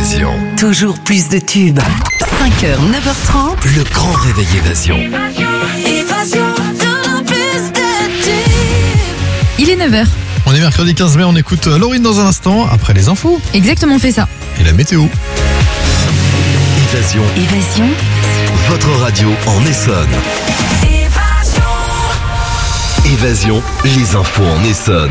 Évasion. Toujours plus de tubes. 5h, 9h30. Le grand réveil Évasion. Évasion, toujours plus de tubes. Il est 9h. On est mercredi 15 mai, on écoute Laurine dans un instant, après les infos Exactement, on fait ça. et la météo. Évasion, Évasion. votre radio en Essonne. Évasion, les infos en Essonne.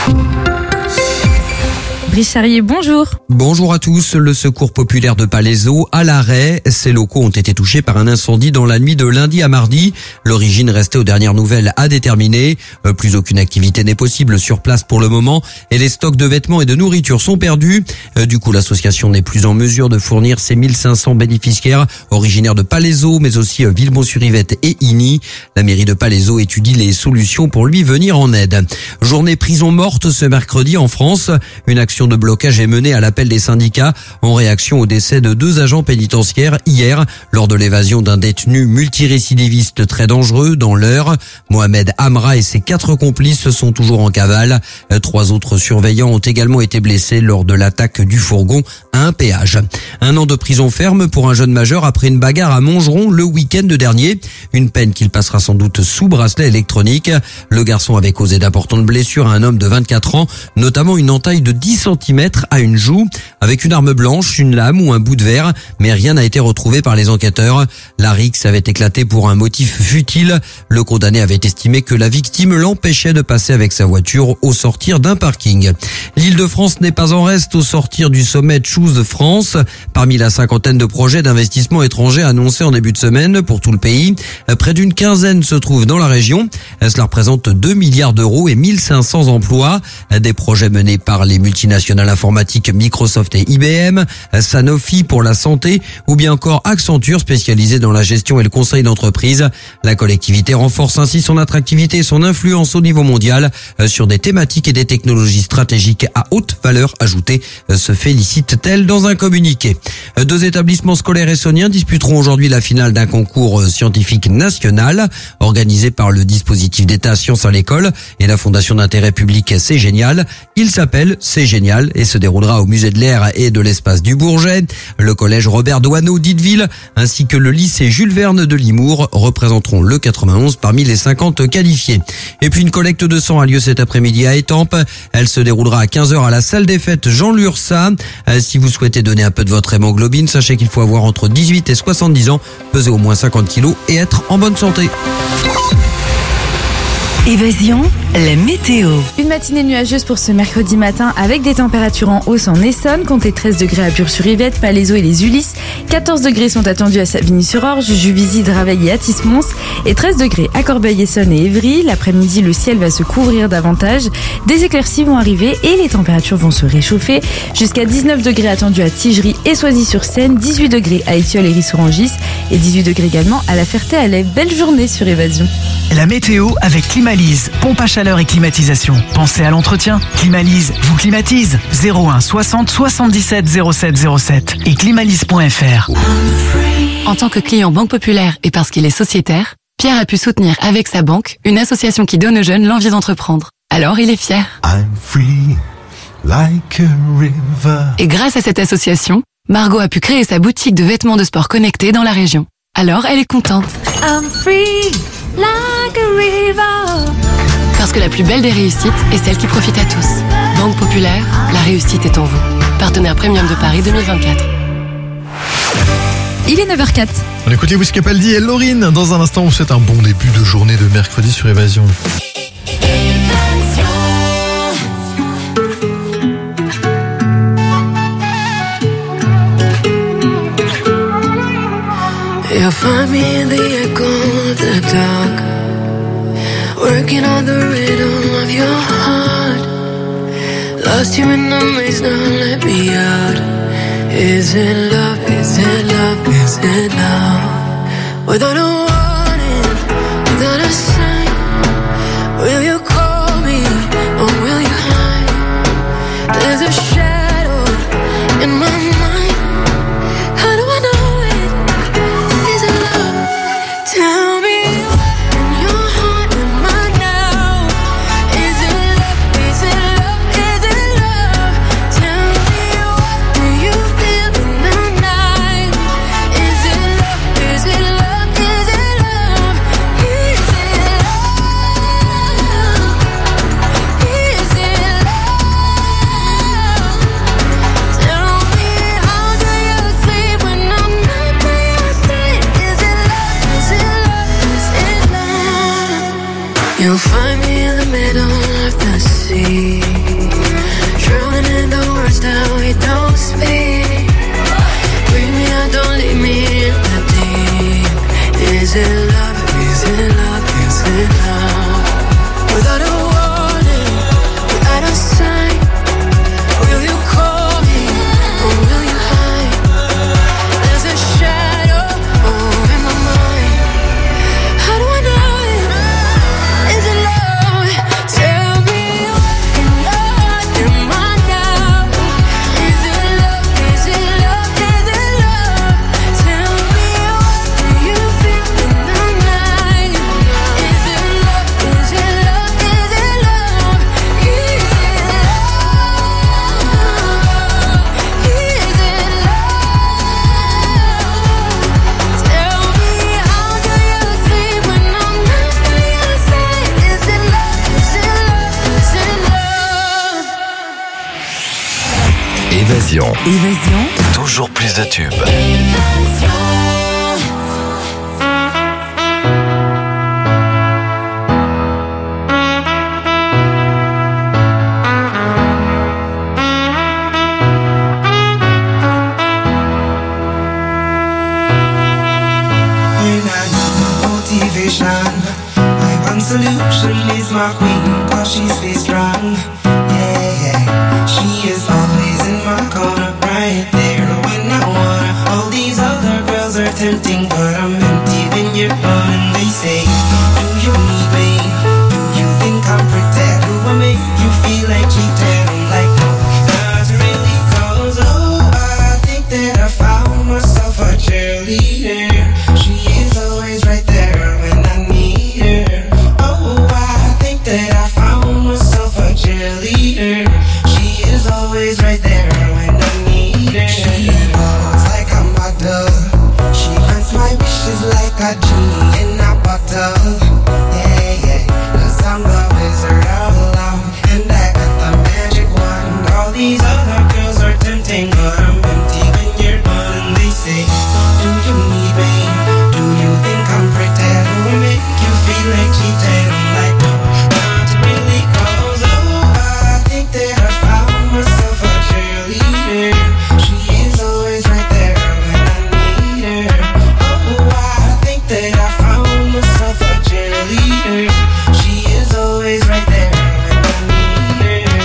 Brice Charrier, bonjour. Bonjour à tous. Le secours populaire de Palaiseau à l'arrêt. Ces locaux ont été touchés par un incendie dans la nuit de lundi à mardi. L'origine restait aux dernières nouvelles à déterminer. Plus aucune activité n'est possible sur place pour le moment et les stocks de vêtements et de nourriture sont perdus. Du coup, l'association n'est plus en mesure de fournir ses 1500 bénéficiaires originaires de Palaiseau, mais aussi Villebon-sur-Yvette et Igny. La mairie de Palaiseau étudie les solutions pour lui venir en aide. Journée prison morte ce mercredi en France. Une action de blocage est menée à l'appel des syndicats en réaction au décès de 2 agents pénitentiaires hier lors de l'évasion d'un détenu multirécidiviste très dangereux dans l'Eure. Mohamed Amra et ses 4 complices sont toujours en cavale. 3 autres surveillants ont également été blessés lors de l'attaque du fourgon à un péage. 1 an de prison ferme pour un jeune majeur après une bagarre à Montgeron le week-end dernier. Une peine qu'il passera sans doute sous bracelet électronique. Le garçon avait causé d'importantes blessures à un homme de 24 ans, notamment une entaille de 10 cm à une joue, avec une arme blanche, une lame ou un bout de verre, mais rien n'a été retrouvé par les enquêteurs. La rixe avait éclaté pour un motif futile. Le condamné avait estimé que la victime l'empêchait de passer avec sa voiture au sortir d'un parking. L'Île-de-France n'est pas en reste au sortir du sommet Choose France. Parmi la 50aine de projets d'investissement étrangers annoncés en début de semaine pour tout le pays, près d'une quinzaine se trouvent dans la région. Cela représente 2 milliards d'euros et 1500 emplois. Des projets menés par les multinationales informatiques Microsoft et IBM, Sanofi pour la santé ou bien encore Accenture spécialisée dans la gestion et le conseil d'entreprise. La collectivité renforce ainsi son attractivité et son influence au niveau mondial sur des thématiques et des technologies stratégiques à haute valeur ajoutée, se félicite-t-elle dans un communiqué. 2 établissements scolaires essonniens disputeront aujourd'hui la finale d'un concours scientifique national organisé par le dispositif d'État Sciences à l'école et la fondation d'intérêt public C'est Génial. Il s'appelle C'est Génial et se déroulera au musée de l'air et de l'espace du Bourget. Le collège Robert Doisneau d'Itteville ainsi que le lycée Jules Verne de Limours représenteront le 91 parmi les 50 qualifiés. Et puis une collecte de sang a lieu cet après-midi à Étampes. Elle se déroulera à 15h à la salle des fêtes Jean Lursa. Si vous souhaitez donner un peu de votre hémoglobine, sachez qu'il faut avoir entre 18 et 70 ans, peser au moins 50 kilos et être en bonne santé. Évasion, la météo. Une matinée nuageuse pour ce mercredi matin avec des températures en hausse en Essonne. Comptez 13 degrés à Bure-sur-Yvette, Palaiseau et les Ulysses. 14 degrés sont attendus à Savigny-sur-Orge, Juvisy, Draveil et Athis-Mons. Et 13 degrés à Corbeil-Essonnes et Évry. L'après-midi, le ciel va se couvrir davantage. Des éclaircies vont arriver et les températures vont se réchauffer. Jusqu'à 19 degrés attendus à Tigerie et Soisy-sur-Seine. 18 degrés à Étiole et Ris-sur-Angis. Et 18 degrés également à La Ferté-Alais. Belle journée sur Évasion. La météo avec Climalise, pompe à chaleur et climatisation. Pensez à l'entretien. Climalise vous climatise. 01 60 77 07 07 et climalise.fr. En tant que client Banque Populaire et parce qu'il est sociétaire, Pierre a pu soutenir avec sa banque une association qui donne aux jeunes l'envie d'entreprendre. Alors il est fier. I'm free, like a river. Et grâce à cette association, Margot a pu créer sa boutique de vêtements de sport connectés dans la région. Alors elle est contente. I'm free, like a river. Parce que la plus belle des réussites est celle qui profite à tous. Banque Populaire, la réussite est en vous. Partenaire premium de Paris 2024. Il est 9h04. On écoute Lewis Capaldi et Laurine. Dans un instant, c'est un bon début de journée de mercredi sur Évasion. You'll find me in the echo of the dark, working on the rhythm of your heart. Lost you in the maze, now let me out. Is it love, is it love, is it love? Without a warning, without a sign, will you call me or will you hide? There's a shadow in my mind. How do I know it? Is it love? Tell me what's in your heart and mind now. Is it love? Is it love? Is it love? Tell me what do you feel Évasion. Évasion. Toujours plus de tubes. My one solution is my queen, cause she stays strong. Yeah, yeah. She is always in my corner, right there when I wanna. All these other girls are tempting, but I'm empty when you're gone. And they say, do you need me? Do you think I'm pretty? Do I make you feel like cheating? I'm like, no, not really, cause I think that I found myself a cheerleader. She is always right there when I need her. Oh, I think that I found myself a cheerleader. She is always right there when I need her. She walks like a model. She grants my wishes like a genie in a bottle. Yeah, yeah, 'cause I'm the wizard of love, and I got the magic wand. All these other girls are tempting, but I'm empty when you're gone. And they say, do you need me? Do you think I'm pretty? Do I make you feel like cheating? I'm like, no, not really, cause I think that I found myself a cheerleader. She is always right there when I need her. Oh, I think that I found myself a cheerleader. She is always right there when I need her.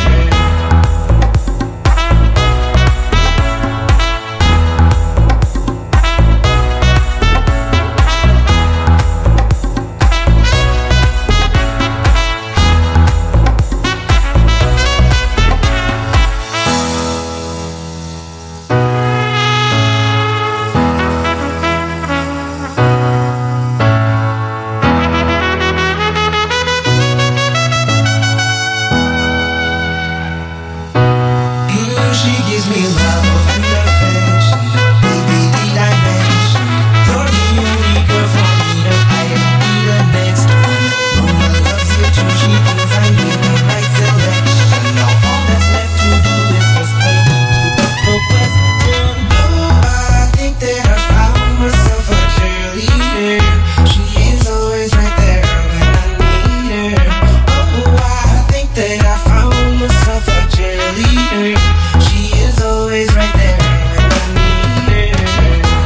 She gives me love and affection, baby, the dimension. You're the only girl for me to hide, be the next one. Mama loves you too, she thinks I need the right selection. Now all that's left to do is just hold me to the question. Oh, I think that I found myself a cheerleader. She is always right there when I need her. Oh, I think that I found myself a cheerleader. She is always right there when I need her.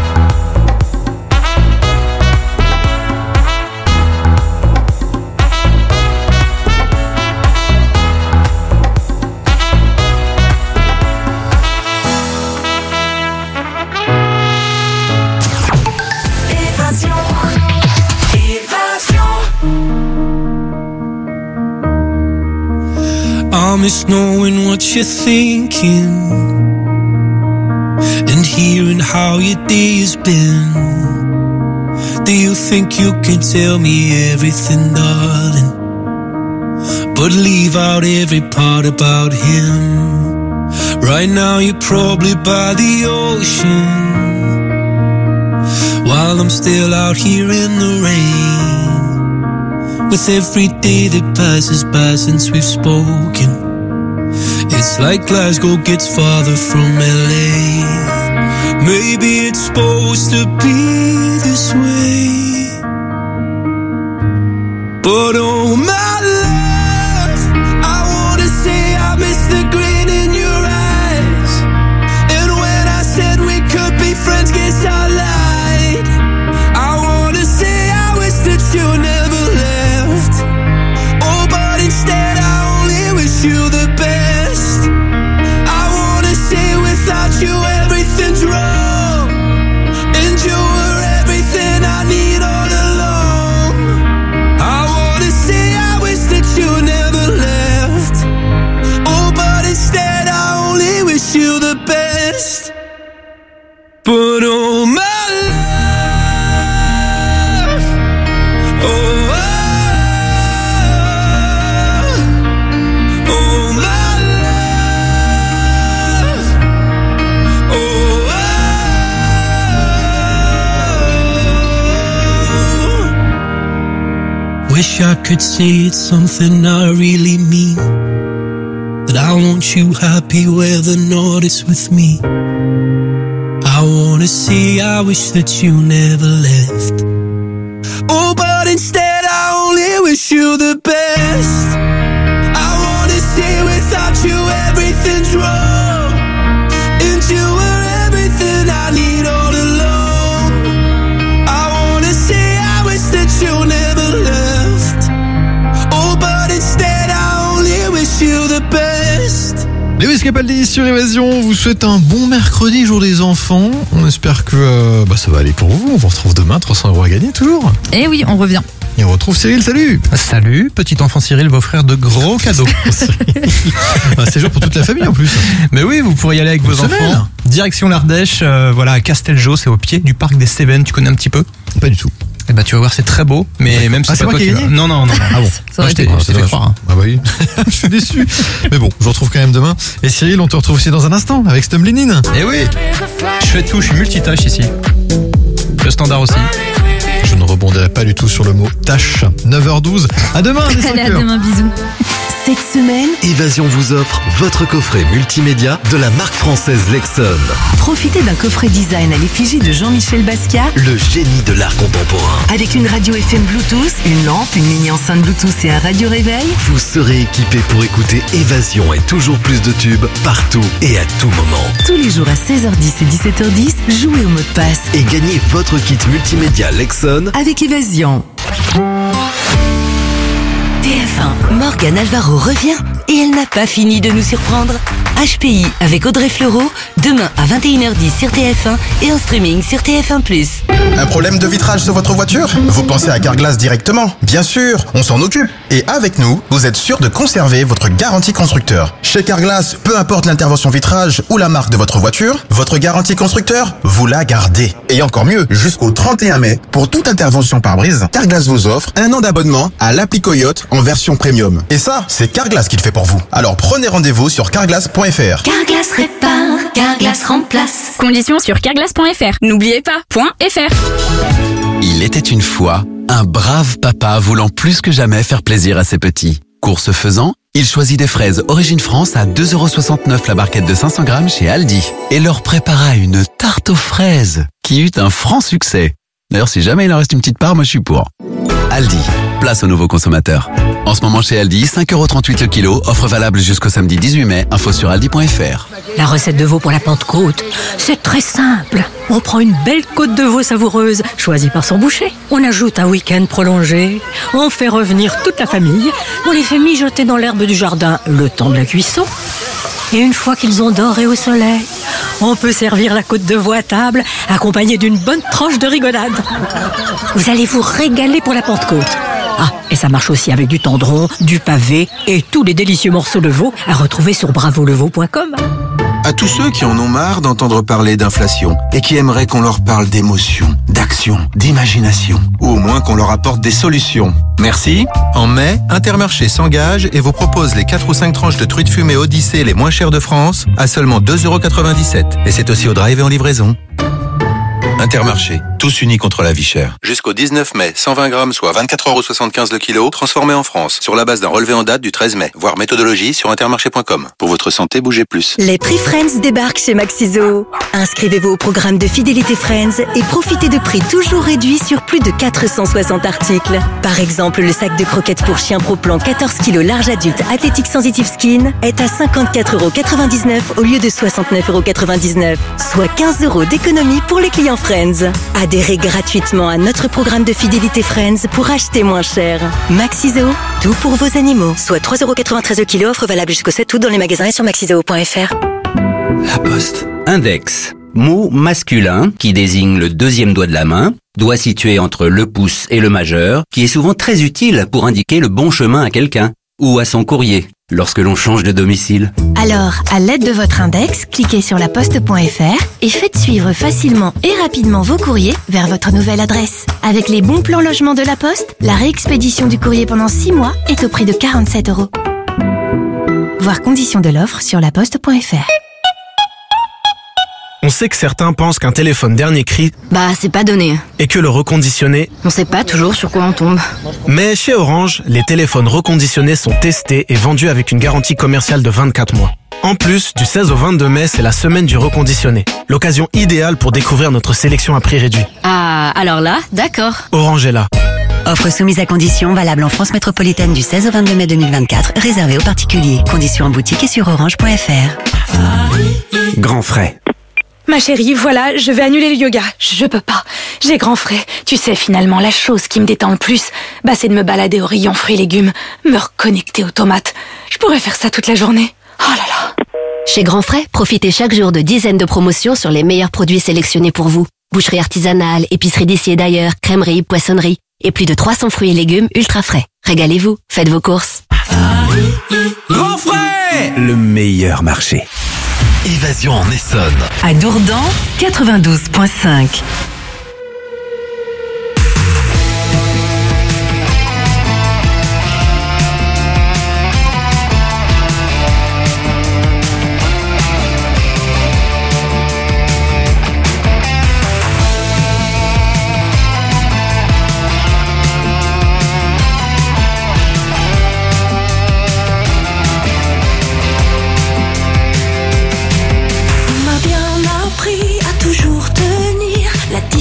I miss knowing what you're thinking and hearing how your day has been. Do you think you can tell me everything, darling, but leave out every part about him? Right now you're probably by the ocean, while I'm still out here in the rain. With every day that passes by since we've spoken, it's like Glasgow gets farther from LA. Maybe it's supposed to be this way, but oh my love, I wanna say I miss the grin in your eyes. And when I said we could be friends, guess I lied. I wanna say I wish that you never left. Oh, but instead I only wish you the best. I wanna say without you everything's wrong, and you were everything I need all along. I wanna say I wish that you never left. Oh, but instead I only wish you the best. But oh my love, oh, oh my love, oh, wish I could say it's something I really mean. that I want you happy where the north is with me. I wanna see, I wish that you never left. Oh, but instead I only wish you the best. I wanna say without you everything's wrong, and you were everything I need all along. I wanna say I wish that you never left. Oh, but instead I only wish you the best. Lewis Capaldi sur Évasion vous souhaite un bon mercredi, jour des enfants. On espère que ça va aller pour vous. On vous retrouve demain, 300 € à gagner toujours. Et oui, on revient. Et on retrouve Cyril, salut. Salut, petit enfant Cyril va offrir de gros cadeaux. C'est jour pour toute la famille en plus. Mais oui, vous pourrez y aller avec vos enfants. Direction l'Ardèche, à Casteljo, c'est au pied du parc des Cévennes. Tu connais un petit peu? Pas du tout. Eh ben, tu vas voir, c'est très beau, mais même si c'est pas moi toi qui ai gagné. Non. Ah bon. Je t'ai fait croire. Ah bah oui. Je suis déçu. Mais bon, je vous retrouve quand même demain. Et Cyril, on te retrouve aussi dans un instant avec Stumbling. Eh oui. Je fais tout, je suis multitâche ici. Le standard aussi. Je ne rebondirai pas du tout sur le mot tâche. 9h12. À demain, les 5 Allez, à heures. demain, bisous. Cette semaine, Évasion vous offre votre coffret multimédia de la marque française Lexon. profitez d'un coffret design à l'effigie de Jean-Michel Basquiat Le génie de l'art contemporain. avec une radio FM Bluetooth, une lampe, une mini enceinte Bluetooth et un radio réveil. Vous serez équipé pour écouter Évasion et toujours plus de tubes partout et à tout moment. Tous les jours à 16h10 et 17h10, jouez au mot de passe Et gagnez votre kit multimédia Lexon. avec Évasion. TF1, Morgane Alvaro revient et elle n'a pas fini de nous surprendre. HPI avec Audrey Fleurot, demain à 21h10 sur TF1 et en streaming sur TF1+. Un problème de vitrage sur votre voiture? Vous pensez à Carglass directement? Bien sûr, on s'en occupe. Et avec nous, vous êtes sûr de conserver votre garantie constructeur. Chez Carglass, peu importe l'intervention vitrage ou la marque de votre voiture, votre garantie constructeur, vous la gardez. Et encore mieux, jusqu'au 31 mai, pour toute intervention pare-brise, Carglass vous offre 1 an d'abonnement à l'appli Coyote en version premium. Et ça, c'est Carglass qui le fait pour vous. Alors prenez rendez-vous sur carglass.fr. Carglass répare, Carglass remplace. Conditions sur carglass.fr. N'oubliez pas, .fr. Il était une fois un brave papa voulant plus que jamais faire plaisir à ses petits. Course faisant, il choisit des fraises Origine France à 2,69 € la barquette de 500 grammes chez Aldi et leur prépara une tarte aux fraises qui eut un franc succès. D'ailleurs, si jamais il en reste une petite part, moi je suis pour. Aldi, place aux nouveaux consommateurs. En ce moment chez Aldi, 5,38 € le kilo, offre valable jusqu'au samedi 18 mai, info sur aldi.fr. La recette de veau pour la Pentecôte, c'est très simple. On prend une belle côte de veau savoureuse, choisie par son boucher. On ajoute un week-end prolongé. On fait revenir toute la famille. On les fait mijoter dans l'herbe du jardin le temps de la cuisson. Et une fois qu'ils ont doré au soleil, on peut servir la côte de veau à table, accompagnée d'une bonne tranche de rigodade. Vous allez vous régaler pour la Pentecôte. Ah, et ça marche aussi avec du tendron, du pavé et tous les délicieux morceaux de veau à retrouver sur bravoleveau.com. À tous ceux qui en ont marre d'entendre parler d'inflation et qui aimeraient qu'on leur parle d'émotion, d'action, d'imagination, ou au moins qu'on leur apporte des solutions. Merci. En mai, Intermarché s'engage et vous propose les 4 ou 5 tranches de truites fumées Odyssée les moins chères de France à seulement 2,97 €. Et c'est aussi au drive et en livraison. Intermarché, tous unis contre la vie chère. Jusqu'au 19 mai, 120 grammes, soit 24,75 € le kilo, transformés en France, sur la base d'un relevé en date du 13 mai. Voir méthodologie sur intermarché.com. Pour votre santé, bougez plus. Les prix Friends débarquent chez Maxiso. Inscrivez-vous au programme de fidélité Friends et profitez de prix toujours réduits sur plus de 460 articles. Par exemple, le sac de croquettes pour chien Pro Plan 14 kg large adulte Athletic Sensitive Skin est à 54,99 € au lieu de 69,99 €, soit 15 € d'économie pour les clients Friends. Adhérez gratuitement à notre programme de fidélité Friends pour acheter moins cher. Maxiso, tout pour vos animaux. Soit 3,93 € le kilo, offre valable jusqu'au 7 août dans les magasins et sur maxiso.fr. La Poste. Index. Mot masculin qui désigne le deuxième doigt de la main, doigt situé entre le pouce et le majeur, qui est souvent très utile pour indiquer le bon chemin à quelqu'un ou à son courrier lorsque l'on change de domicile. Alors, à l'aide de votre index, cliquez sur laposte.fr et faites suivre facilement et rapidement vos courriers vers votre nouvelle adresse. Avec les bons plans logement de la Poste, la réexpédition du courrier pendant 6 mois est au prix de 47 €. Voir conditions de l'offre sur laposte.fr. On sait que certains pensent qu'un téléphone dernier cri, c'est pas donné. et que le reconditionné, On sait pas toujours sur quoi on tombe. mais chez Orange, les téléphones reconditionnés sont testés et vendus avec une garantie commerciale de 24 mois. En plus, du 16 au 22 mai, c'est la semaine du reconditionné. L'occasion idéale pour découvrir notre sélection à prix réduit. Ah, alors là, d'accord. Orange est là. Offre soumise à conditions, valable en France métropolitaine du 16 au 22 mai 2024, réservée aux particuliers. Conditions en boutique et sur orange.fr. Grand frais. Ma chérie, voilà, je vais annuler le yoga. Je peux pas. J'ai grand frais. Tu sais, finalement, la chose qui me détend le plus, c'est de me balader au rayon fruits et légumes, me reconnecter aux tomates. Je pourrais faire ça toute la journée. Oh là là. Chez Grand Frais, profitez chaque jour de dizaines de promotions sur les meilleurs produits sélectionnés pour vous. Boucherie artisanale, épicerie d'ici et d'ailleurs, crèmerie, poissonnerie et plus de 300 fruits et légumes ultra frais. Régalez-vous, faites vos courses. Grand frais, le meilleur marché. Évasion en Essonne. À Dourdan, 92.5. On m'a bien appris à toujours tenir la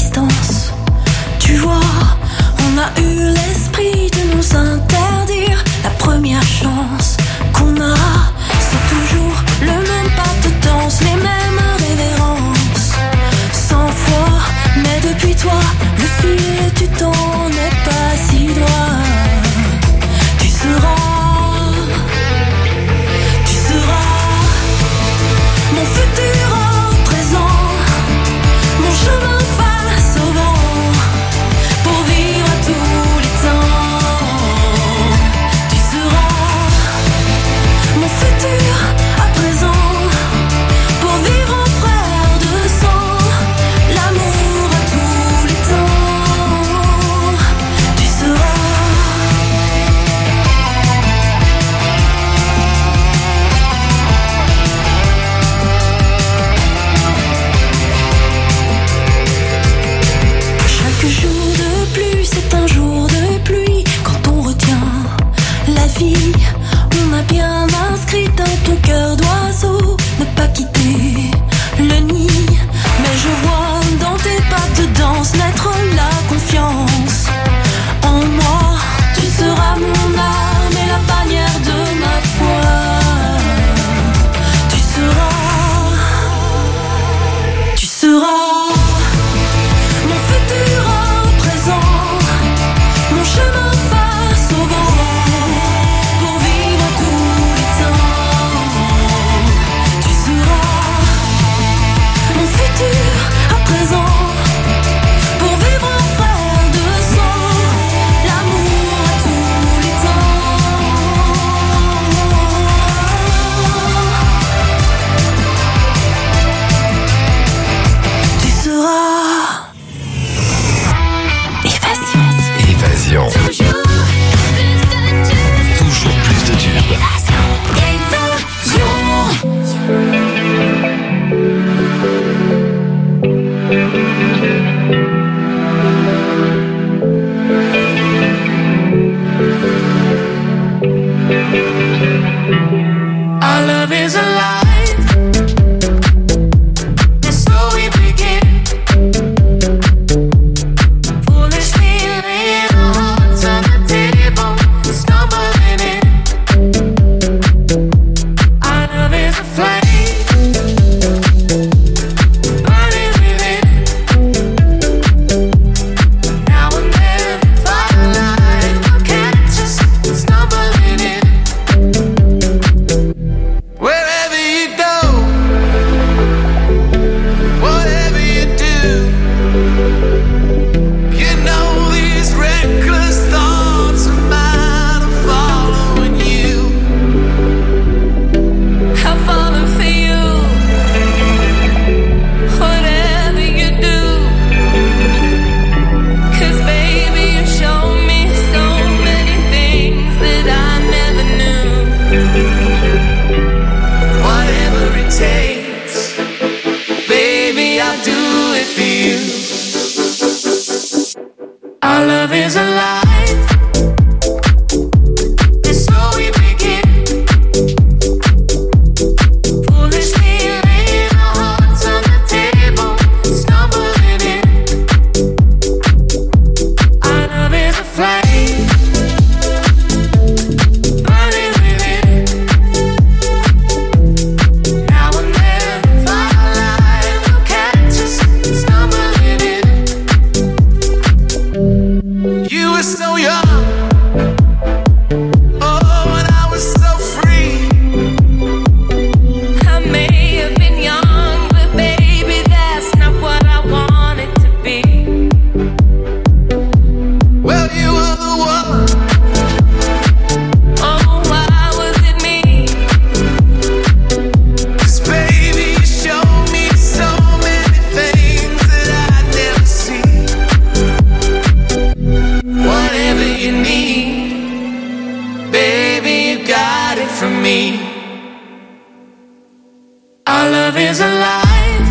love is alive,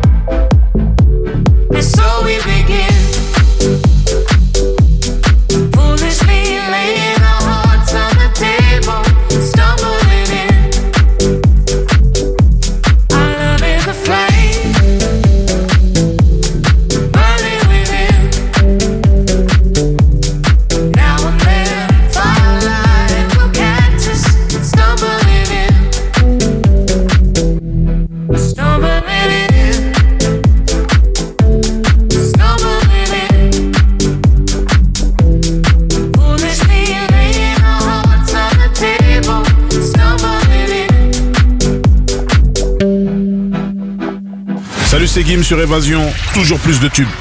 and so we begin. Foolishly laying our hearts on the table, stumbling in. Our love is a flame, burning within. Now and then, firelight will catch us, stumbling in. Stumbling in. Stumbling in. Foolishly laying our hearts on the table, stumbling in. Salut, c'est Gim sur Évasion, toujours plus de tubes.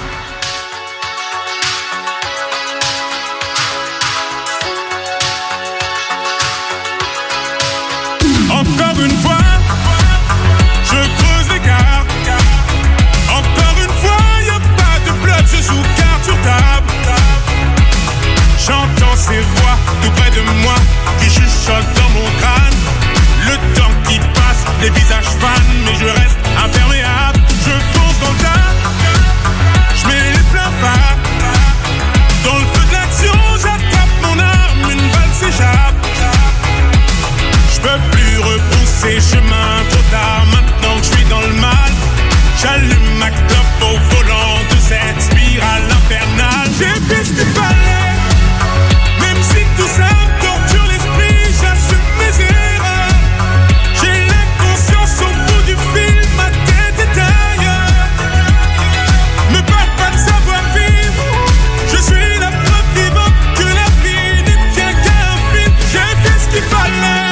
Encore une fois, je creuse l'écart. Encore une fois, y'a pas de bluff, je joue carte sur table. J'entends ces voix tout près de moi qui chuchotent dans mon crâne. Le temps qui passe, les visages fanent, mais je reste imperméable. Je fonce dans le tas, je mets les pleins phares. Dans le feu de l'action, j'attrape mon arme, une balle s'échappe. Je peux plus repousser chemin, trop tard maintenant que je suis dans le mal. J'allume ma clope au volant de cette spirale infernale. J'ai fait ce qu'il fallait, même si tout ça me torture l'esprit, j'assume mes erreurs. J'ai l'inconscience au bout du fil, ma tête est ailleurs. Me parle pas de savoir vivre, je suis la preuve vivante que la vie ne tient qu'à un fil. J'ai fait ce qu'il fallait.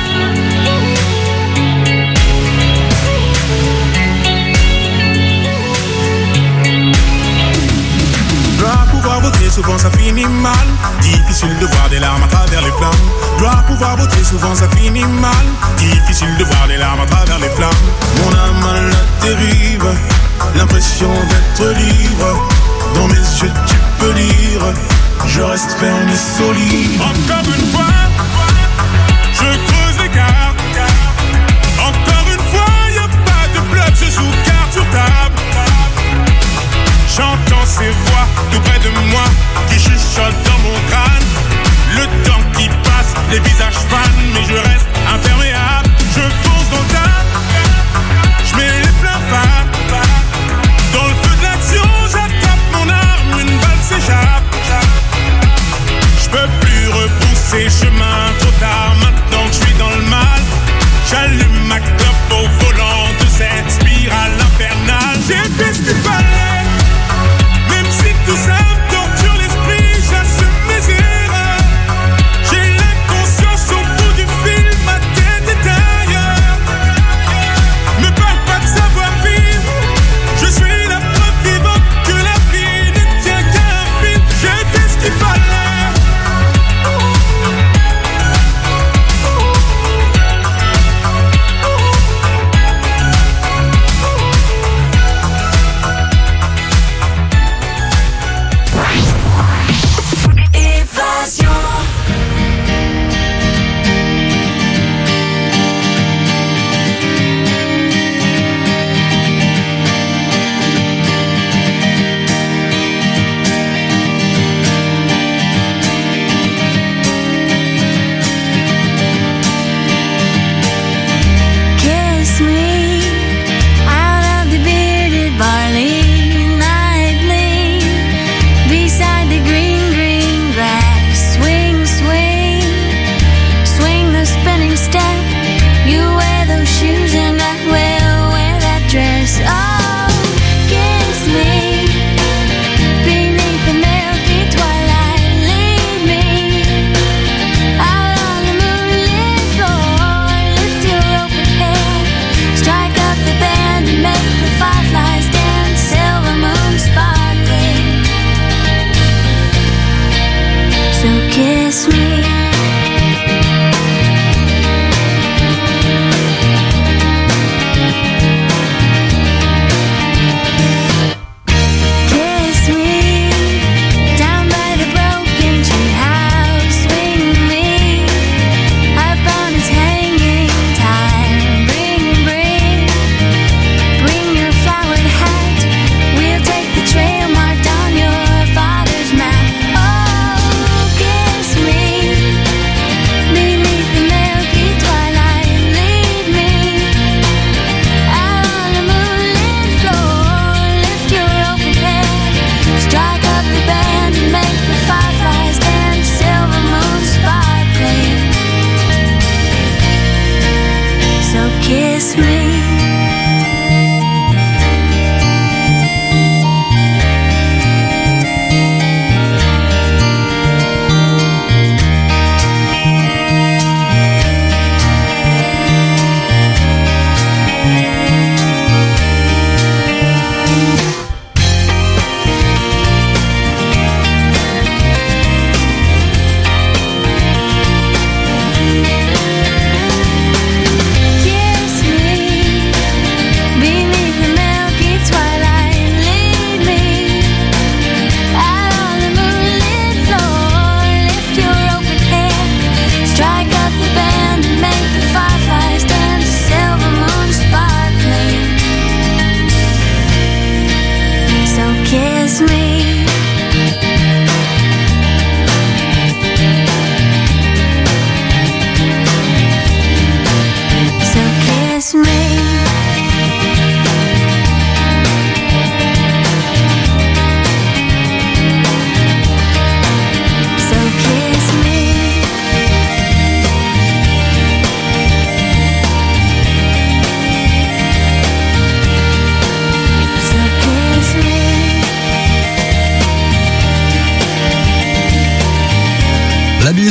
Dois pouvoir voter, souvent ça finit mal. Difficile de voir des larmes à travers les flammes. Dois pouvoir voter, souvent ça finit mal. Difficile de voir des larmes à travers les flammes. Mon âme à la dérive, l'impression d'être libre. Dans mes yeux tu peux lire, je reste ferme et solide. Encore une fois, je creuse l'écart. Encore une fois, y'a pas de bluff, je joue carte sur table. J'entends ces voix tout près de moi qui chuchotent dans mon crâne. Le temps qui passe, les visages fanent, mais je reste imperméable. Je fonce dans le tas, je mets les pleins phares. Dans le feu de l'action, j'attrape mon arme, une balle s'échappe. Je peux plus repousser chemin, trop tard maintenant que je suis dans le mal. J'allume ma clope au volant de cette spirale infernale. J'ai fait ce qu'il fallait, même si tout ça me torture l'esprit, j'assume mes erreurs. J'ai l'inconscience au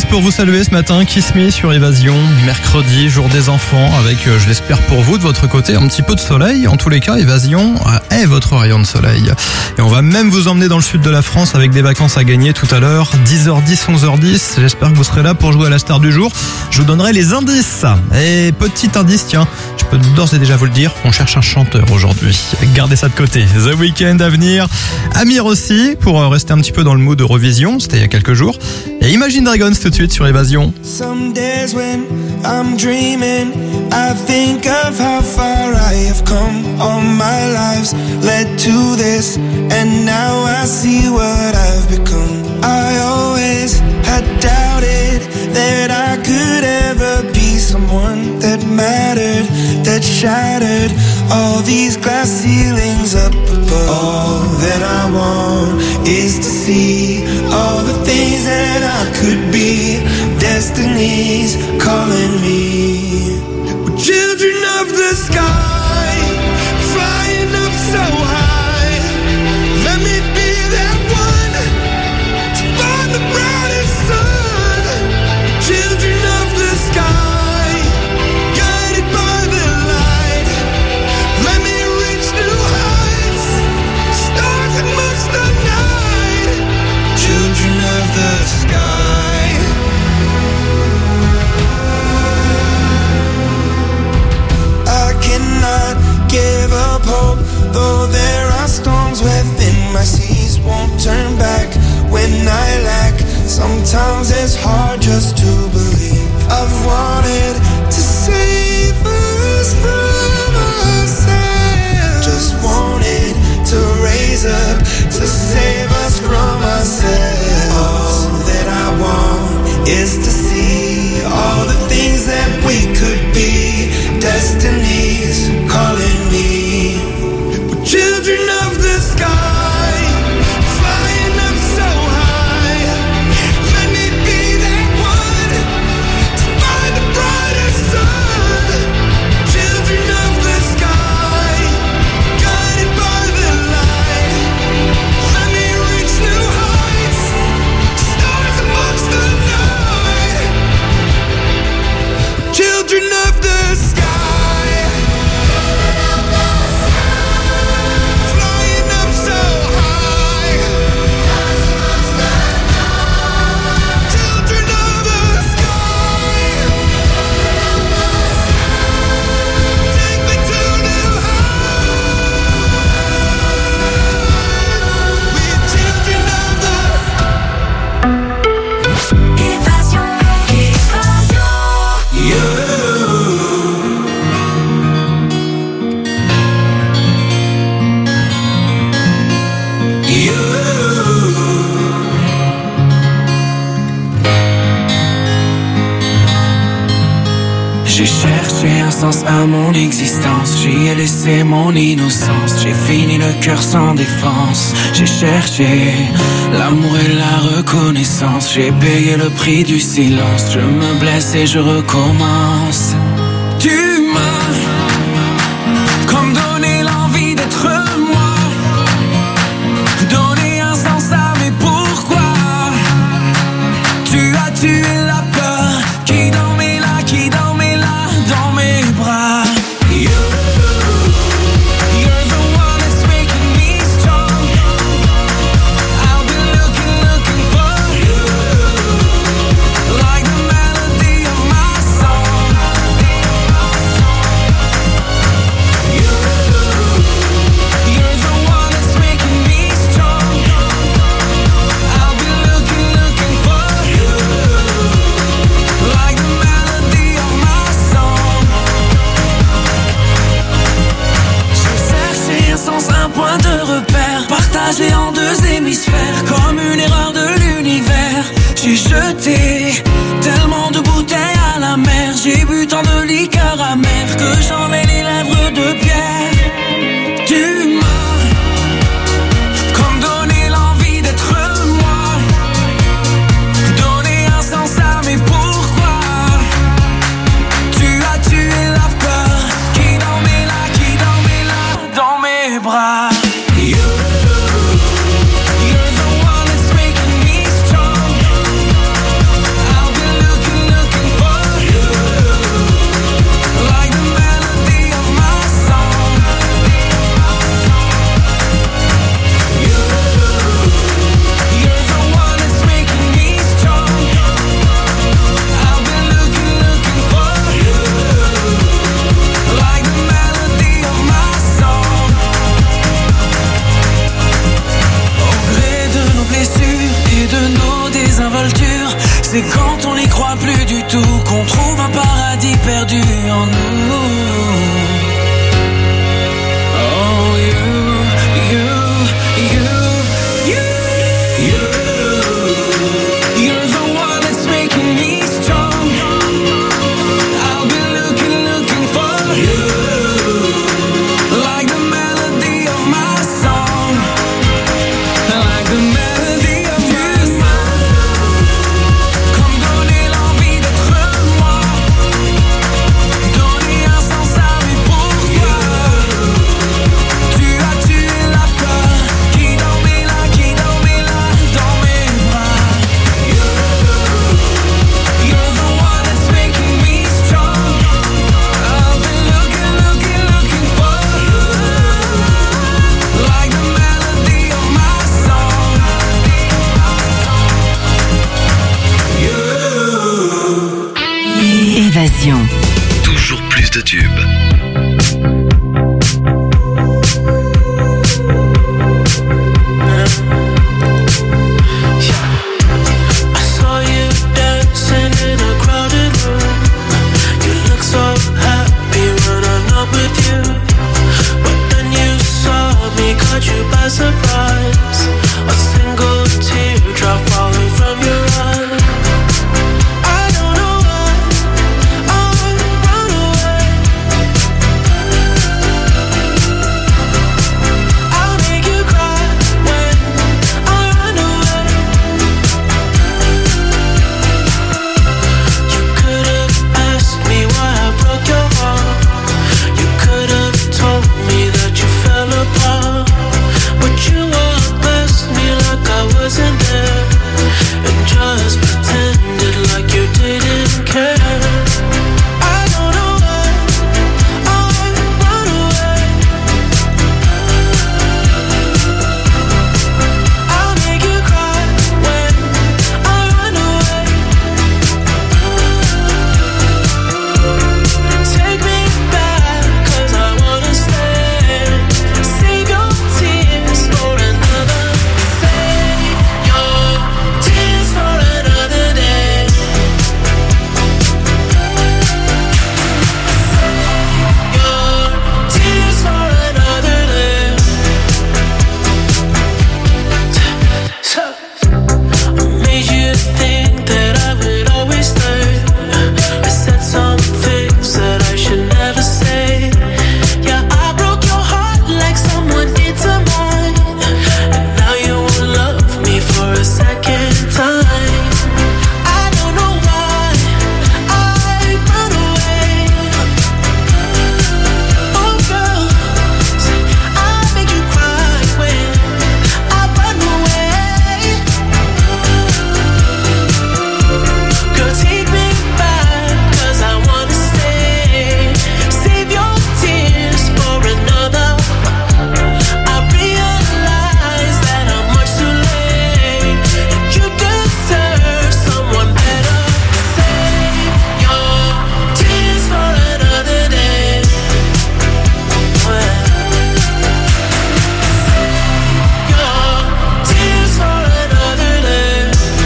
pour vous saluer ce matin. Kiss Me sur Évasion, mercredi, jour des enfants, avec, je l'espère pour vous, de votre côté, un petit peu de soleil. En tous les cas, Évasion est votre rayon de soleil. Et on va même vous emmener dans le sud de la France avec des vacances à gagner tout à l'heure, 10h10, 11h10. J'espère que vous serez là pour jouer à la star du jour. Je vous donnerai les indices. Et petit indice, tiens, je peux d'ores et déjà vous le dire, on cherche un chanteur aujourd'hui. Gardez ça de côté. The Weeknd à venir. Amir aussi, pour rester un petit peu dans le mood d'Eurovision. C'était il y a quelques jours. Et Imagine Dragons tout de suite sur Évasion. Some days when I'm dreaming, I think of how far I have come. All my lives led to this, and now I see what I've become. I always had doubted that I could ever be someone that mattered, that shattered all these glass ceilings up above. All that I want is to see all the things that I could be. Destiny's calling me. We're children of the sky, flying up so high. Let me be that one to find the brightest sun. Children of the sky, guided by the light. Let me reach new heights, stars amongst the night. Children of the sky. Give up hope, though there are storms within my seas. Won't turn back when I lack. Sometimes it's hard just to believe. I've wanted to save us from ourselves. Just wanted to raise up to save us from ourselves. All that I want is to see all the things that we could be. Destiny's calling me. We're children of the sky, flying up so high. Let me be that one to find the brightest sun. Children of the sky, guided by the light. Let me reach new heights, stars amongst the night. Children of the sky. J'ai cherché un sens à mon existence, j'y ai laissé mon innocence. J'ai fini le cœur sans défense. J'ai cherché l'amour et la reconnaissance. J'ai payé le prix du silence. Je me blesse et je recommence. Tu m'as comme donné l'envie d'être moi, donné un sens à mes pourquoi. Tu as tué la peur qui dormait là, dans mes bras. You're the one that's making me strong. I'll be looking for you, like the melody of my song. You're the one that's making me strong. I'll be looking for you, like the melody of my song. J'ai cherché un sens, un point de repère, partagé en deux hémisphères, comme une erreur de l'univers. J'ai jeté tellement de bouteilles à la mer, j'ai bu tant de liqueurs amères que j'en ai les lèvres de pierre. Tu m'as comme donné l'envie d'être moi, donné un sens à mes pourquoi. Tu as tué la peur qui dormait là, dans mes bras. You're the one that's making me strong. I'll be C'est quand on n'y croit plus du tout qu'on trouve un paradis perdu en nous. Oh, you're the one that's making me strong. I'll be looking for you, like the melody of my song, like the melody of my song. Comme donner l'envie d'être moi, donner un sens à mes pourquoi. Tu as tué la peur qui dormait là dans mes bras. You're the one that's making me strong. I've been looking for you, like the melody of my song. Évasion. Toujours plus de tubes. I saw you dancing in a crowded room. You look so happy when I'm not with you. But then you saw me, caught you by surprise. A single teardrop falling from your eye. I don't know why I run away. I'll make you cry when I run away. You could have asked me why I broke your heart. You could have told me that you fell apart. But you walked past me like I wasn't there, and just pretended like you didn't care. I don't know why I run away. I'll make you cry when I run away. Take me back, 'cause I wanna stay. Save your tears for another. Save your tears for another day. Save your tears for another day. I made you think that I would always stay. I said some things that I should never say. Yeah, I broke your heart like someone did to mine. And now you won't love me for a second time. I don't know why I run away. Oh girl, I make you cry when I run away. Girl, take me back, 'cause I wanna stay. Save your tears for another. I realize that I'm much too late, and you deserve someone better. Save your tears for another day. Save your tears for another day.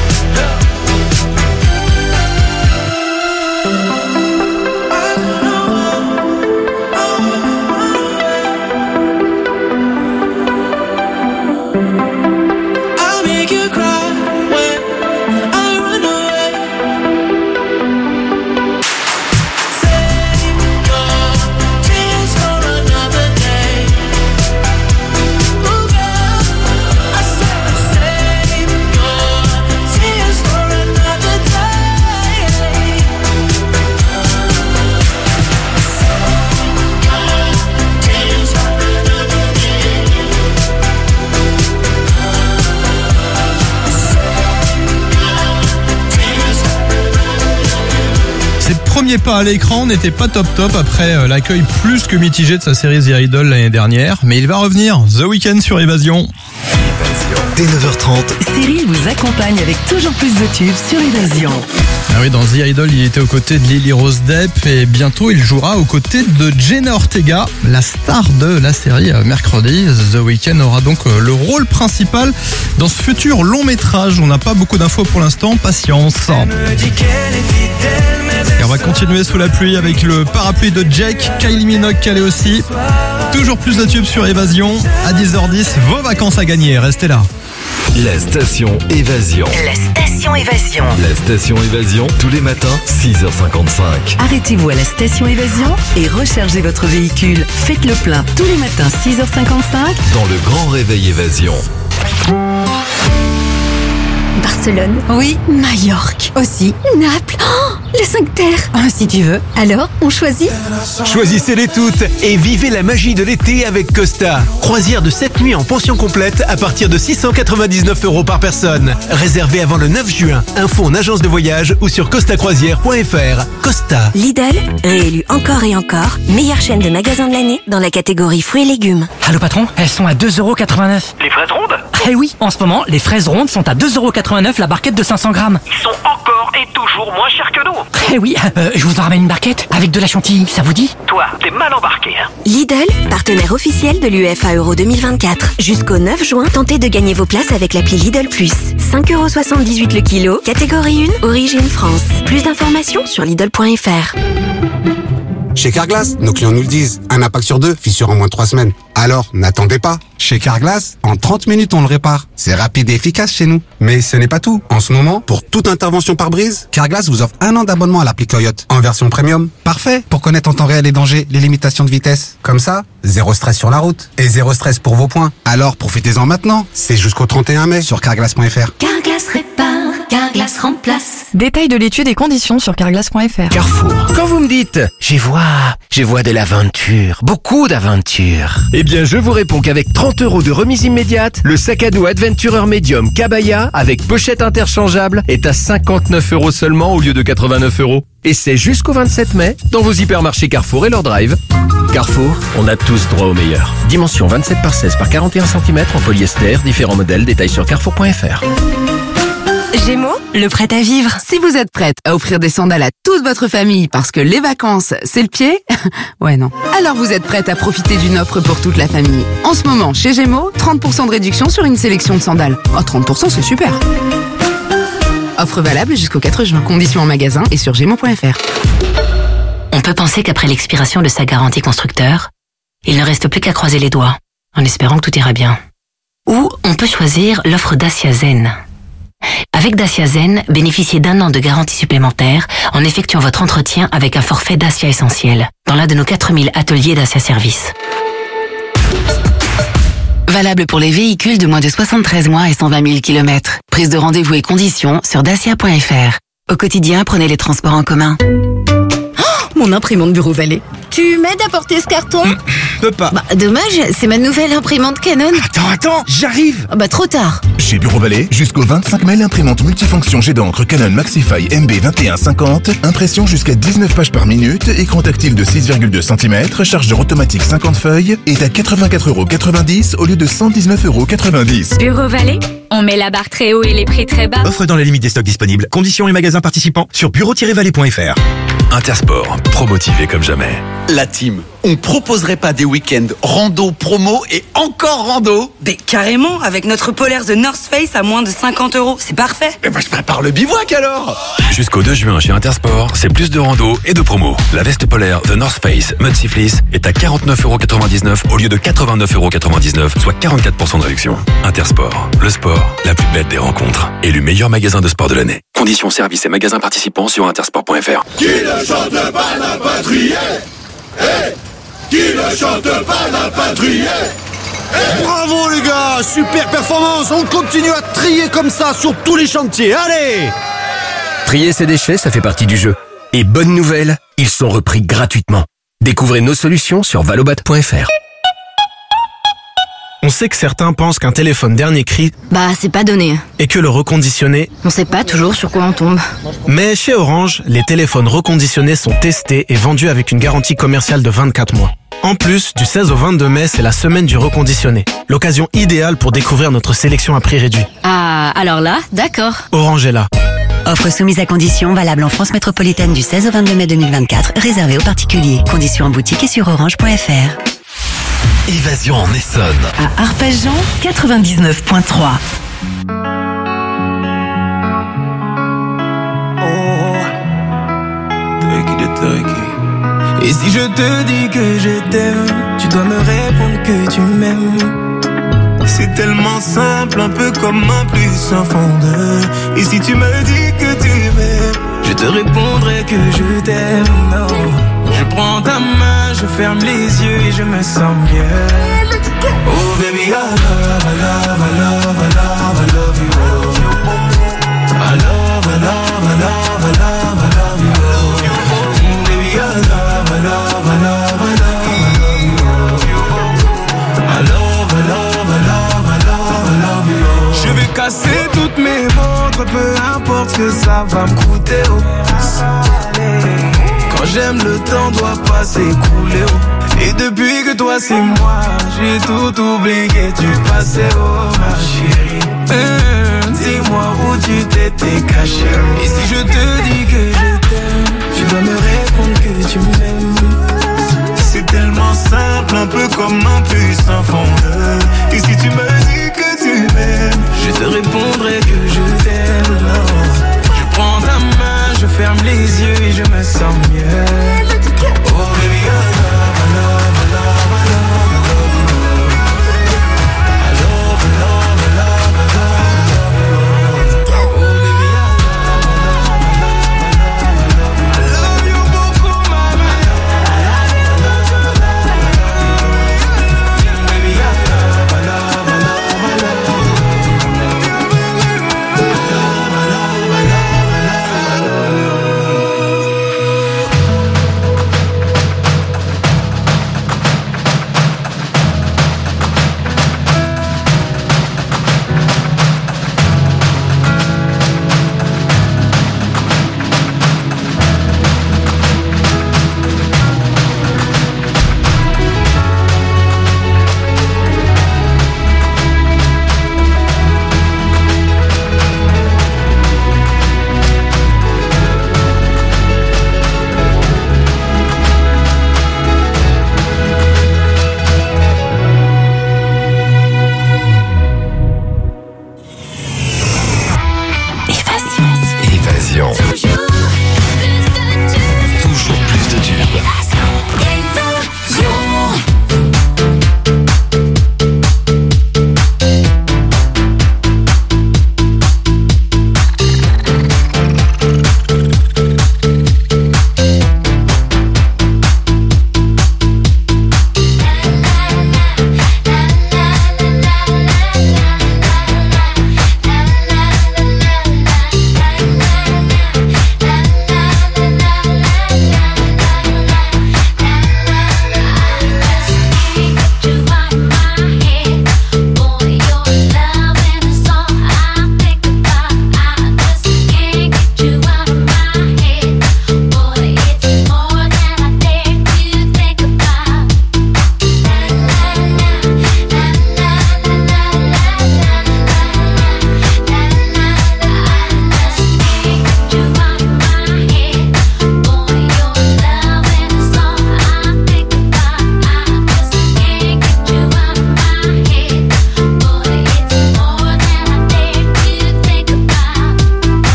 I'll make you cry when I run away. Save your tears for another day. Ooh, girl, I said save your tears for another day. Tears for another day. Ses premiers pas à l'écran n'étaient pas top après l'accueil plus que mitigé de sa série The Idol l'année dernière, mais il va revenir The Weeknd sur Évasion. Dès 9h30, Cyril vous accompagne avec toujours plus de tubes sur Évasion. Ah oui, dans The Idol, il était aux côtés de Lily Rose Depp et bientôt il jouera aux côtés de Jenna Ortega, la star de la série mercredi. The Weeknd aura donc le rôle principal dans ce futur long métrage. On n'a pas beaucoup d'infos pour l'instant, patience. Et on va continuer sous la pluie avec le parapluie de Jake, Kylie Minogue calé aussi. Toujours plus de tubes sur Évasion. À 10h10, vos vacances à gagner, restez là. la station Évasion. La station Évasion. La station Évasion, tous les matins, 6h55. Arrêtez-vous à la station Évasion et rechargez votre véhicule. Faites le plein tous les matins, 6h55. Dans le grand réveil Évasion. Barcelone. Oui. Majorque. Aussi. Naples. Oh, les 5 terres. Si tu veux. Alors, on choisit? Choisissez-les toutes et vivez la magie de l'été avec Costa. Croisière de 7 nuits en pension complète à partir de 699 € par personne. Réservé avant le 9 juin. Info en agence de voyage ou sur costacroisière.fr. Costa. Lidl, réélu encore et encore, meilleure chaîne de magasins de l'année dans la catégorie fruits et légumes. Allô patron, elles sont à 2,89 €. Les fraises rondes? Eh oui, en ce moment, les fraises rondes sont à 2,89 € la barquette de 500 grammes. Ils sont encore et toujours moins chers que nous. Eh oui, je vous en ramène une barquette avec de la chantilly, ça vous dit? Toi, t'es mal embarqué, hein. Lidl, partenaire officiel de l'UEFA Euro 2024. Jusqu'au 9 juin, tentez de gagner vos places avec l'appli Lidl Plus. 5,78 € le kilo, catégorie 1, origine France. Plus d'informations sur Lidl.fr. Chez Carglass, nos clients nous le disent, un impact sur 2, fissure en moins de 3 semaines. Alors, n'attendez pas. Chez Carglass, en 30 minutes, on le répare. C'est rapide et efficace chez nous. Mais ce n'est pas tout. En ce moment, pour toute intervention par brise, Carglass vous offre 1 an d'abonnement à l'appli Coyote, en version premium. Parfait pour connaître en temps réel les dangers, les limitations de vitesse. Comme ça, zéro stress sur la route. Et zéro stress pour vos points. Alors, profitez-en maintenant. C'est jusqu'au 31 mai sur carglass.fr. Carglass répare, Carglass remplace. Détail de l'étude et conditions sur carglass.fr. Carrefour. Quand vous me dites, je vois de l'aventure, beaucoup d'aventure. Eh bien, je vous réponds qu'avec 30 € de remise immédiate, le sac à dos Adventurer Medium Kabaya avec pochette interchangeable est à 59 € seulement au lieu de 89 €. Et c'est jusqu'au 27 mai dans vos hypermarchés Carrefour et leur drive. Carrefour, on a tous droit au meilleur. Dimension 27 par 16 par 41 cm en polyester, différents modèles, détails sur carrefour.fr. Gémeaux, le prêt à vivre. Si vous êtes prête à offrir des sandales à toute votre famille parce que les vacances, c'est le pied, ouais non. Alors vous êtes prête à profiter d'une offre pour toute la famille. En ce moment, chez Gémeaux, 30% de réduction sur une sélection de sandales. Oh, 30%, c'est super. Offre valable jusqu'au 4 juin. Conditions en magasin et sur gémeaux.fr. On peut penser qu'après l'expiration de sa garantie constructeur, il ne reste plus qu'à croiser les doigts, en espérant que tout ira bien. Ou on peut choisir l'offre Dacia Zen. Avec Dacia Zen, bénéficiez d'1 an de garantie supplémentaire en effectuant votre entretien avec un forfait Dacia Essentiel dans l'un de nos 4000 ateliers Dacia Service. Valable pour les véhicules de moins de 73 mois et 120 000 km. Prise de rendez-vous et conditions sur dacia.fr. Au quotidien, prenez les transports en commun. Mon imprimante Bureau Vallée. Tu m'aides à porter ce carton? Peux pas. Bah, dommage, c'est ma nouvelle imprimante Canon. Attends, j'arrive. Bah, trop tard. Chez Bureau Vallée, jusqu'au 25 mai, l'imprimante multifonction jet d'encre Canon Maxify MB2150, impression jusqu'à 19 pages par minute, écran tactile de 6,2 cm, chargeur automatique 50 feuilles, est à 84,90 € au lieu de 119,90 €. Bureau Vallée, on met la barre très haut et les prix très bas. Offre dans la limite des stocks disponibles. Conditions et magasins participants sur bureau-vallée.fr. Intersport, promotivé comme jamais. La team, on proposerait pas des week-ends rando, promo et encore rando? Mais carrément, avec notre polaire The North Face à moins de 50 €, c'est parfait. Eh ben je prépare le bivouac alors. Jusqu'au 2 juin chez Intersport, c'est plus de rando et de promo. La veste polaire The North Face Mud Sea Fleece est à 49,99 € au lieu de 89,99 €, soit 44% de réduction. Intersport, le sport, la plus belle des rencontres. Élu meilleur magasin de sport de l'année. Conditions, services et magasins participants sur intersport.fr. Qui ne chante pas n'a pas trié. Qui ne chante pas n'a pas trié. Bravo les gars, super performance. On continue à trier comme ça sur tous les chantiers. Allez! Trier ses déchets, ça fait partie du jeu. Et bonne nouvelle, ils sont repris gratuitement. Découvrez nos solutions sur valobat.fr. On sait que certains pensent qu'un téléphone dernier cri, Bah, c'est pas donné. et que le reconditionné, On sait pas toujours sur quoi on tombe. mais chez Orange, les téléphones reconditionnés sont testés et vendus avec une garantie commerciale de 24 mois. En plus, du 16 au 22 mai, c'est la semaine du reconditionné. L'occasion idéale pour découvrir notre sélection à prix réduit. Ah, alors là, d'accord. Orange est là. Offre soumise à condition, valable en France métropolitaine du 16 au 22 mai 2024, réservée aux particuliers. Conditions en boutique et sur orange.fr. Évasion en Essonne. À Arpajon, 99.3. Et si je te dis que je t'aime, tu dois me répondre que tu m'aimes. C'est tellement simple, un peu comme un plus sans fondeur. Et si tu me dis que tu m'aimes, je te répondrai que je t'aime. Non. Je prends ta main, je ferme les yeux et je me sens mieux. Oh baby, I love, I love, I love, I love, I love you. I love, I love, I love, I love, I love you. Baby, I love, I love, I love, I love, I love you. I love, I love, I love, I love, I love you. Je vais casser toutes mes montres, peu importe ce que ça va me coûter. Quand j'aime, le temps doit pas s'écouler. Et depuis que toi c'est moi, j'ai tout oublié, tu passais, oh ma chérie. Dis-moi où tu t'étais caché. Et si je te dis que je t'aime, tu dois me répondre que tu m'aimes. C'est tellement simple, un peu comme un puissant fondeur. Et si tu me dis que tu m'aimes, je te répondrai que je t'aime. Je prends ta main, je ferme les yeux et je me sens mieux. Oh baby, I love, I love, I love, I love, I love you. I love, I love, I love, I love, I love you. Oh baby, I love, I love, I love, I love, I love you beaucoup, mama. I love, I love, I love, I love, I love you. Baby, I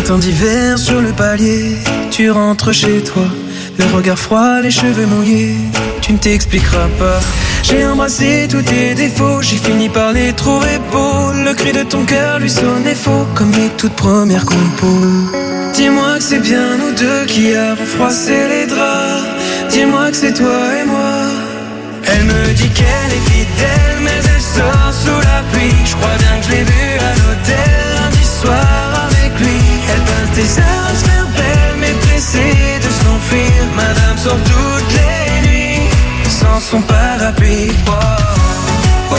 Matin d'hiver sur le palier, tu rentres chez toi, le regard froid, les cheveux mouillés, tu ne t'expliqueras pas. J'ai embrassé tous tes défauts, j'ai fini par les trouver beaux. Le cri de ton cœur lui sonnait faux, comme les toutes premières compos. Dis-moi que c'est bien nous deux qui avons froissé les draps. Dis-moi que c'est toi et moi. Elle me dit qu'elle est fidèle, mais elle sort sous la pluie. Je crois bien que je l'ai vue à l'hôtel lundi soir avec lui. Elle passe des heures à se faire belle, mais pressée de s'enfuir. Madame sort toutes les nuits sans son parapluie. Oh, oh, oh,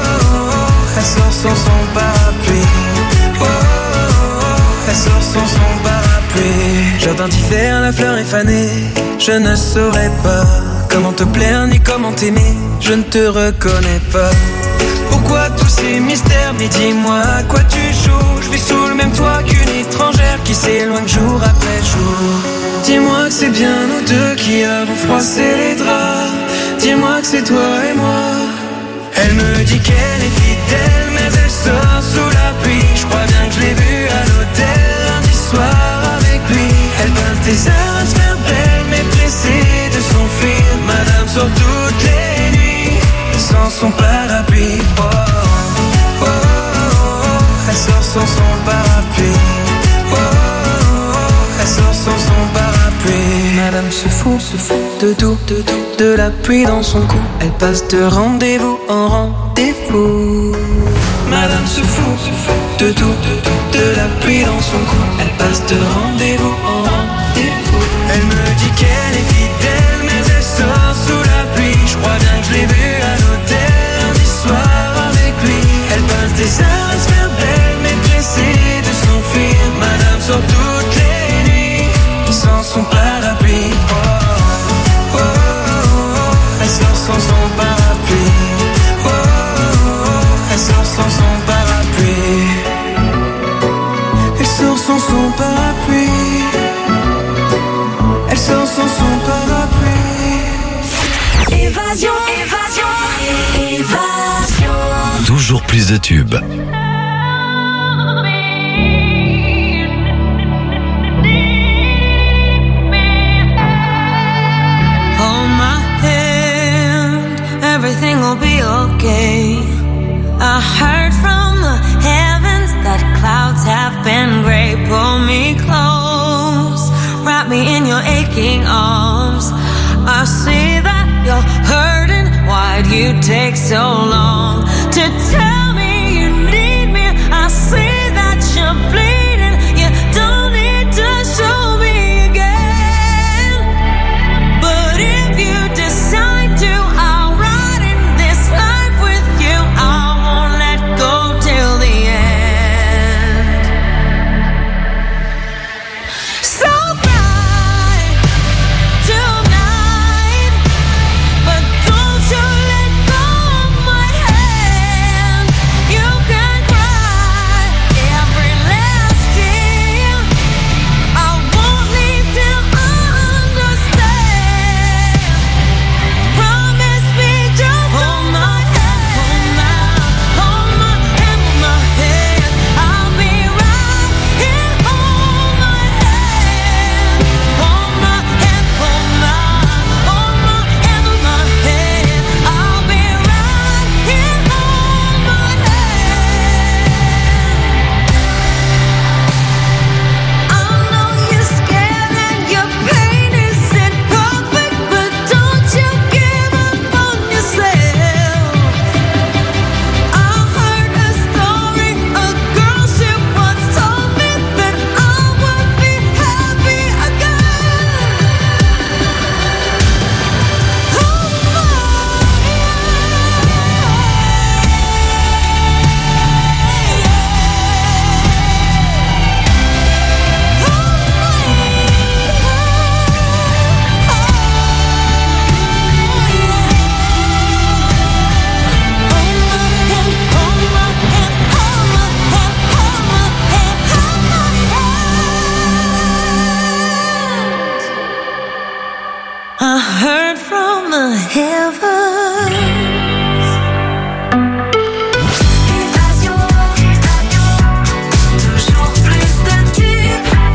oh. Elle sort sans son parapluie. Oh, oh, oh. Elle sort sans son parapluie. Jardin d'hiver, la fleur est fanée. Je ne saurais pas comment te plaire ni comment t'aimer. Je ne te reconnais pas. Pourquoi tous ces mystères? Mais dis-moi à quoi tu joues. Je vis sous le même toit qu'une étrangère qui s'éloigne jour après jour. Dis-moi que c'est bien nous deux qui avons froissé les draps. Dis-moi que c'est toi et moi. Elle me dit qu'elle est fidèle, mais elle sort sous la pluie. Je crois bien que je l'ai vue à l'hôtel lundi soir avec lui. Elle passe des heures à se faire belle, mais pressée de s'enfuir. Madame sort toutes les nuits sans son parapluie. Oh, oh, oh, oh. Elle sort sans son parapluie. Oh, oh, oh. Elle sort sans son parapluie. Madame se fout de tout, de la pluie dans son cou. Elle passe de rendez-vous en rendez-vous. Madame se fout de tout, de la pluie dans son cou. Elle passe de rendez-vous en rendez-vous. Elle me dit qu'elle est fidèle, mais elle sort sous la pluie. Je crois bien que je l'ai vue à l'hôtel lundi soir avec lui. Elle passe des heures à se faire belle, mais pressée de s'enfuir. Madame sort toutes les nuits sans son parapluie. Oh, oh, oh, oh. Elle sort sans son parapluie. Oh, oh, oh. Elle sort sans son parapluie. Elle sort sans son parapluie. Elle sort sans son parapluie. Évasion, évasion, évasion. Toujours plus de tubes. Hold my hand, everything will be okay. I heard from the heavens that clouds have been gray. Pull me close, wrap me in your aching arms. I see that you're hurting. Why'd you take so long to tell me you need me? I see that you're bleeding. You don't need to show me again. But if you decide to, I'll ride in this life with you. I won't let go till the end. So cry tonight, but don't you let go of my hand. You can cry every last tear. I won't leave till I understand. Promise me just hold my hand, hold my hand, hold my hand. I'll be right here. Hold my hand, hold my hand, hold my hand, hold my hand. I'll be right here. Hold my hand. I know you're scared and your pain isn't perfect, but don't you give up on yourself. I heard a story, a girl she once told me that I would be happy again. Hold my I heard from the heavens. Évasion, toujours plus de tubes.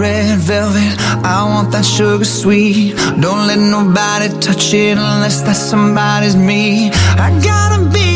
red velvet, I want that sugar sweet. Don't let nobody touch it unless that somebody's me. I gotta be